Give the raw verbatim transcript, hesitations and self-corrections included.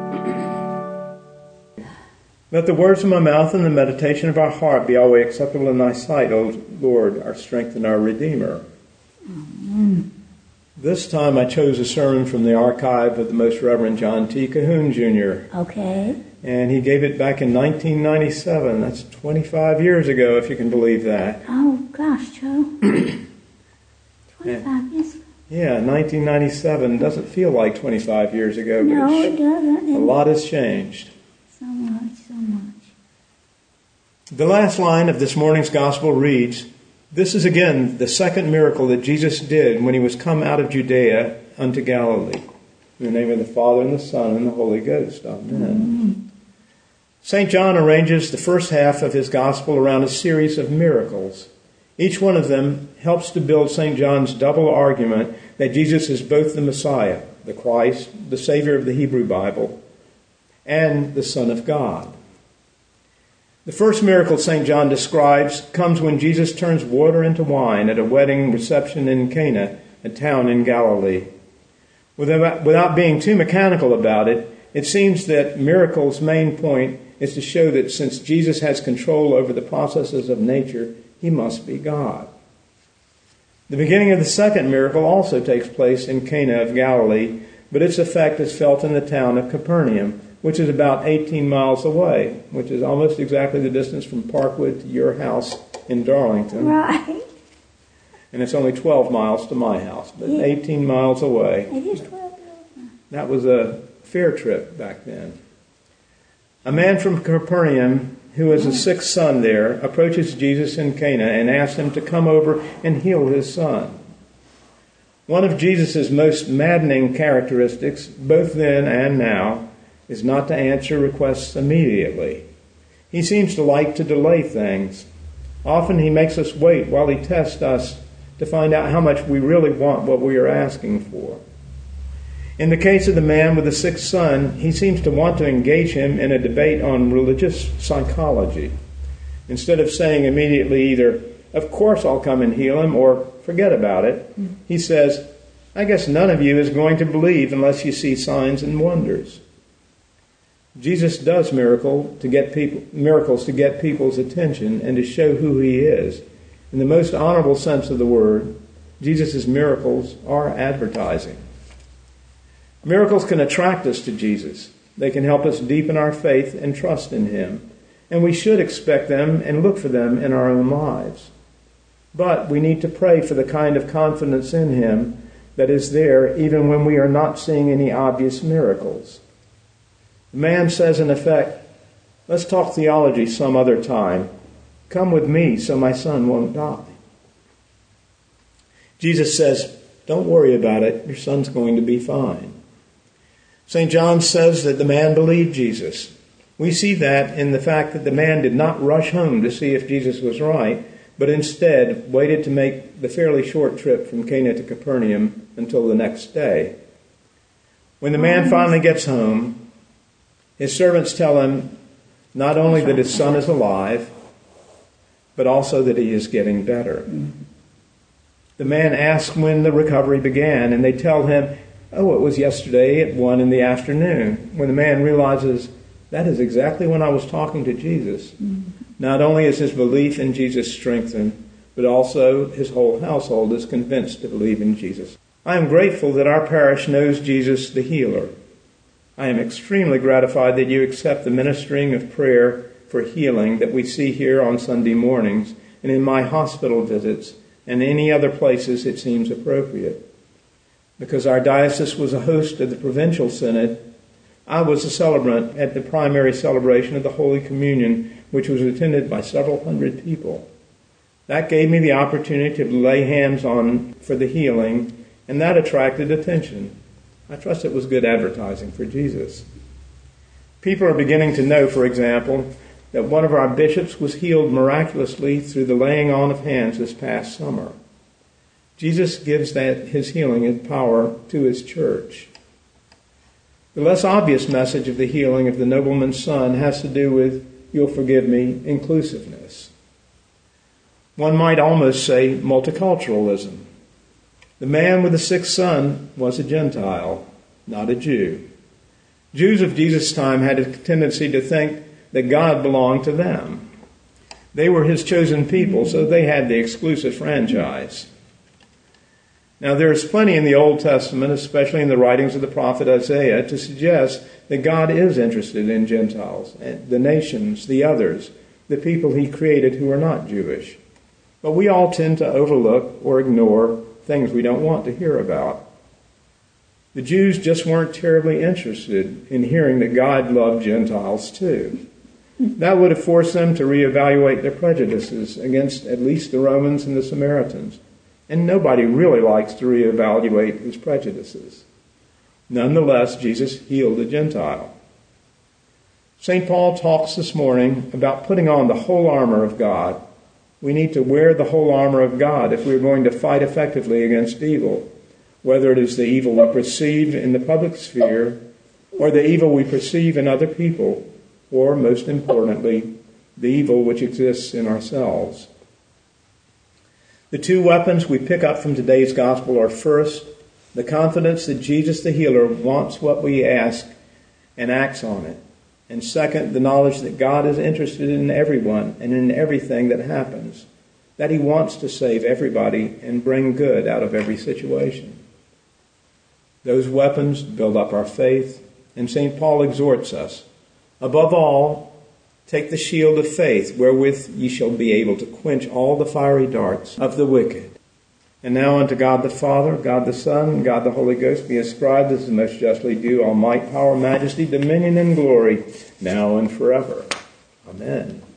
Let the words of my mouth and the meditation of our heart be always acceptable in thy sight, O Lord, our strength and our Redeemer. Amen. This time I chose a sermon from the archive of the Most Reverend John T. Cahoon, Junior Okay. And he gave it back in nineteen ninety-seven. That's twenty-five years ago, if you can believe that. Oh, gosh, Joe. twenty-five years ago. Yeah, nineteen ninety-seven doesn't feel like twenty-five years ago, but no, it doesn't. A lot has changed. So much, so much. The last line of this morning's gospel reads, "This is again the second miracle that Jesus did when he was come out of Judea unto Galilee. In the name of the Father, and the Son, and the Holy Ghost. Amen." Mm-hmm. Saint John arranges the first half of his gospel around a series of miracles. Each one of them helps to build Saint John's double argument that Jesus is both the Messiah, the Christ, the Savior of the Hebrew Bible, and the Son of God. The first miracle Saint John describes comes when Jesus turns water into wine at a wedding reception in Cana, a town in Galilee. Without, without being too mechanical about it, it seems that miracles' main point is to show that since Jesus has control over the processes of nature, he must be God. The beginning of the second miracle also takes place in Cana of Galilee, but its effect is felt in the town of Capernaum, which is about eighteen miles away, which is almost exactly the distance from Parkwood to your house in Darlington. Right. And it's only twelve miles to my house, but yeah. eighteen miles away. It is twelve miles. That was a fair trip back then. A man from Capernaum who has a sick son there approaches Jesus in Cana and asks him to come over and heal his son. One of Jesus' most maddening characteristics, both then and now, is not to answer requests immediately. He seems to like to delay things. Often he makes us wait while he tests us to find out how much we really want what we are asking for. In the case of the man with the sick son, he seems to want to engage him in a debate on religious psychology. Instead of saying immediately either, "Of course I'll come and heal him," or "Forget about it," he says, "I guess none of you is going to believe unless you see signs and wonders." Jesus does miracle to get people, miracles to get people's attention and to show who he is. In the most honorable sense of the word, Jesus' miracles are advertising. Miracles can attract us to Jesus. They can help us deepen our faith and trust in him. And we should expect them and look for them in our own lives. But we need to pray for the kind of confidence in him that is there even when we are not seeing any obvious miracles. The man says in effect, "Let's talk theology some other time. Come with me so my son won't die." Jesus says, "Don't worry about it. Your son's going to be fine." Saint John says that the man believed Jesus. We see that in the fact that the man did not rush home to see if Jesus was right, but instead waited to make the fairly short trip from Cana to Capernaum until the next day. When the man finally gets home, his servants tell him not only that his son is alive, but also that he is getting better. The man asks when the recovery began, and they tell him, "Oh, it was yesterday at one in the afternoon," when the man realizes that is exactly when I was talking to Jesus. Mm-hmm. Not only is his belief in Jesus strengthened, but also his whole household is convinced to believe in Jesus. I am grateful that our parish knows Jesus the healer. I am extremely gratified that you accept the ministering of prayer for healing that we see here on Sunday mornings and in my hospital visits and any other places it seems appropriate. Because our diocese was a host of the provincial synod, I was a celebrant at the primary celebration of the Holy Communion, which was attended by several hundred people. That gave me the opportunity to lay hands on for the healing, and that attracted attention. I trust it was good advertising for Jesus. People are beginning to know, for example, that one of our bishops was healed miraculously through the laying on of hands this past summer. Jesus gives that his healing and power to his church. The less obvious message of the healing of the nobleman's son has to do with, you'll forgive me, inclusiveness. One might almost say multiculturalism. The man with the sick son was a Gentile, not a Jew. Jews of Jesus' time had a tendency to think that God belonged to them. They were his chosen people, so they had the exclusive franchise. Now, there's plenty in the Old Testament, especially in the writings of the prophet Isaiah, to suggest that God is interested in Gentiles, the nations, the others, the people he created who are not Jewish. But we all tend to overlook or ignore things we don't want to hear about. The Jews just weren't terribly interested in hearing that God loved Gentiles too. That would have forced them to reevaluate their prejudices against at least the Romans and the Samaritans. And nobody really likes to reevaluate his prejudices. Nonetheless, Jesus healed a Gentile. Saint Paul talks this morning about putting on the whole armor of God. We need to wear the whole armor of God if we're going to fight effectively against evil, whether it is the evil we perceive in the public sphere or the evil we perceive in other people, or, most importantly, the evil which exists in ourselves. The two weapons we pick up from today's gospel are, first, the confidence that Jesus the healer wants what we ask and acts on it. And second, the knowledge that God is interested in everyone and in everything that happens, that he wants to save everybody and bring good out of every situation. Those weapons build up our faith, and Saint Paul exhorts us, above all, take the shield of faith, wherewith ye shall be able to quench all the fiery darts of the wicked. And now unto God the Father, God the Son, and God the Holy Ghost be ascribed as the most justly due all might, power, majesty, dominion, and glory, now and forever. Amen.